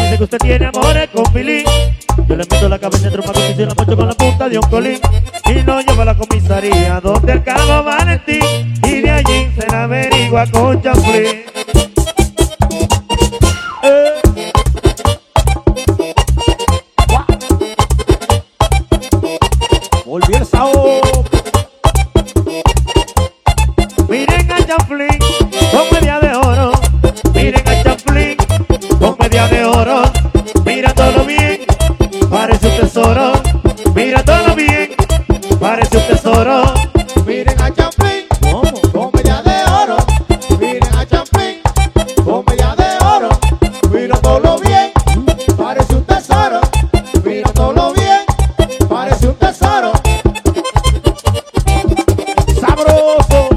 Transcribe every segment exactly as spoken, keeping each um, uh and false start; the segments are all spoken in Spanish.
dice que usted tiene amores con Billy. Yo le meto la cabeza entre un paco y se la mocho con la punta de un colín. Y lo llevo a la comisaría donde el cabo Valentín. Y de allí se la averigua con chanflín. Eh. Volví el sao. Miren a chanflín con media de oro. Miren a chanflín con media de oro. Mira todo bien, parece un tesoro. Mira todo bien, parece un tesoro. Miren a Champlin, ¿Cómo? con media de oro. Miren a Champlin, con media de oro. Mira todo lo bien, parece un tesoro. Mira todo lo bien, parece un tesoro. Sabroso.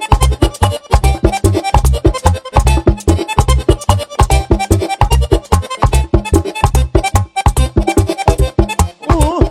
Uh.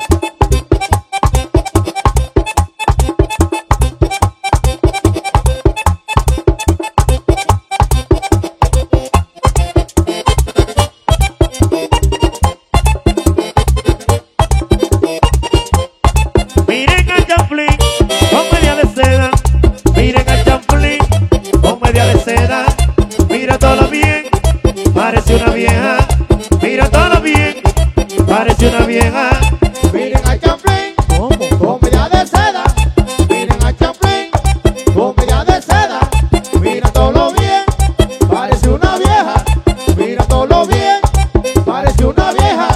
Miren a chanflín con media de seda. Miren a chanflín con media de seda. Mira todo bien, parece una vieja. Mira todo bien, parece una vieja. Miren a Champlin, ¿Cómo? con media de seda. Miren a Champlin, con media de seda. Mira todo lo bien, parece una vieja. Mira todo lo bien, parece una vieja.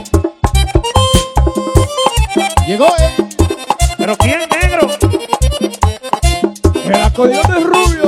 Llegó él, Pero ¿quién, negro? el acordeón de rubio.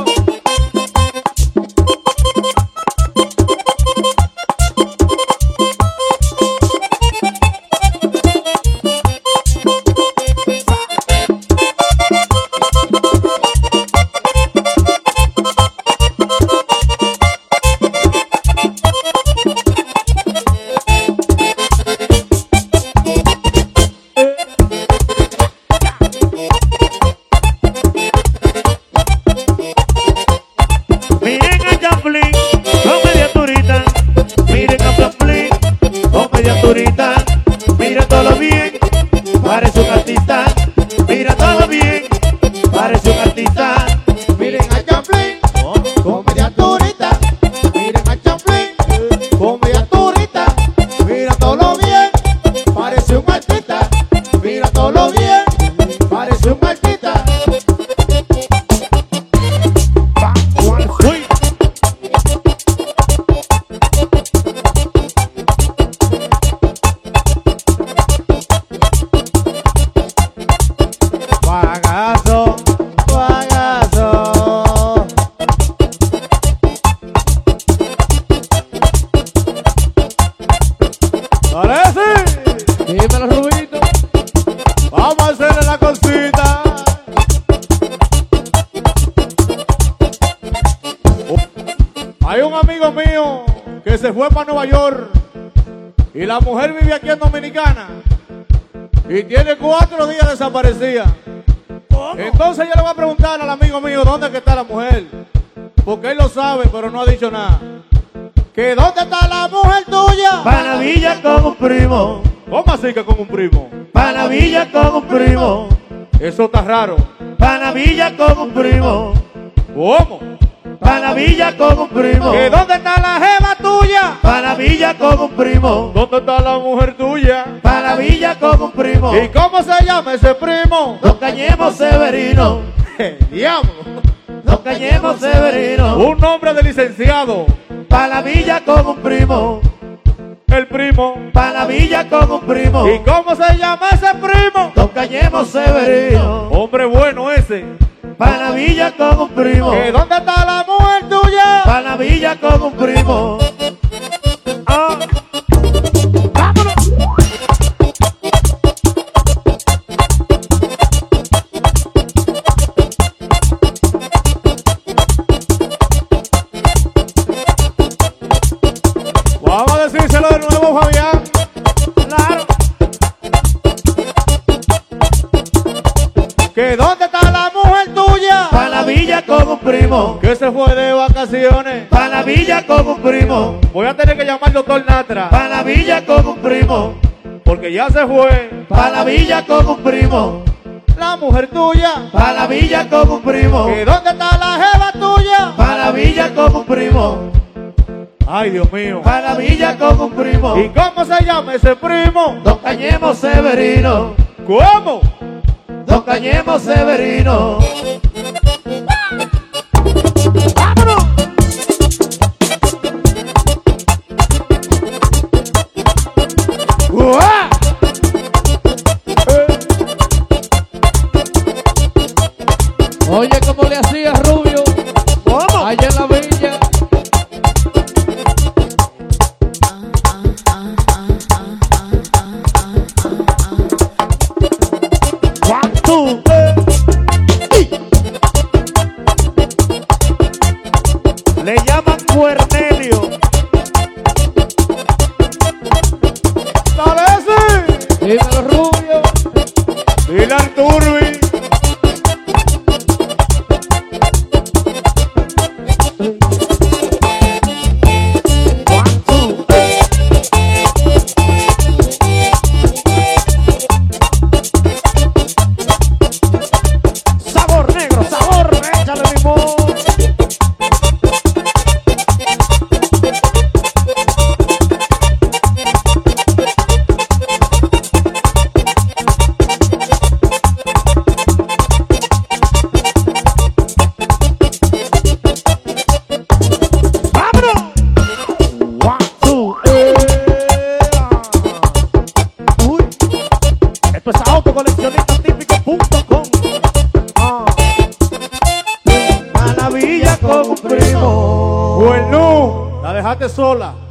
Miren a chanflín con media turita. Miren a chanflín con media turita. Mira todo bien, parece un artista. Mira todo bien, parece un artista. Miren a Champlin, con media turita. Miren a Champlin, con media turita. Mira todo lo bien, parece un artista. Mira todo lo bien, parece un artista. Uy. Bagazo, bagazo. Dale, sí. Dímelo, Rubito. Vamos a hacerle la cosita. Hay un amigo mío que se fue para Nueva York y la mujer vive aquí en Dominicana y tiene cuatro días desaparecida. Entonces yo le voy a preguntar al amigo mío dónde que está la mujer, porque él lo sabe pero no ha dicho nada. ¿Que dónde está la mujer tuya? Pa' la villa con un primo. ¿Cómo así que con un primo? Pa' la villa con un primo. Eso está raro. Pa' la villa con un primo. ¿Cómo? Pa' la villa con un primo. ¿Que dónde está la jeva tuya? Pa' la villa con un primo. ¿Dónde está la mujer tuya? Pa' la villa con un primo. ¿Y cómo se llama ese primo? Don Cañemo Severino. Diablo. Don Cañemo Severino. Un nombre de licenciado. Pa' la villa con un primo. El primo. Pa' la villa con un primo. ¿Y cómo se llama ese primo? Don Cañemo Severino. Hombre bueno ese. Pa' la villa con un primo. ¿Que dónde está la mujer tuya? Pa' la villa con un primo. Ah. ¡Vámonos! Vamos a decírselo de nuevo, Fabián. Claro. ¿Que dónde está la mujer tuya? Pa' la villa con un primo. Que se fue de vacaciones. Pa' la villa villa con un primo, Voy a tener que llamar al doctor Natra, pa' la villa con un primo, porque ya se fue. pa' la villa con un primo, La mujer tuya, pa' la villa con un primo, ¿y dónde está la jeva tuya? pa' la villa con un primo, Ay, Dios mío. pa' la villa con un primo. ¿Y cómo se llama ese primo? Don Cañemo Severino, ¿Cómo? Don Cañemo Severino. ¡Uah! Oye, ¿cómo le hacía Rubio? ¿Cómo? Allá en la villa. One, two, le llaman Cuernelio. ¡Dale ese! Dímelo, Rubio. Dile al Turbi. One, two, sabor negro, sabor, échale limón. ¡Vámonos! One, two, eh. Uy, esto es autocoleccionista típico punto com. Ah. A la villa con un primo. Bueno, la dejaste sola.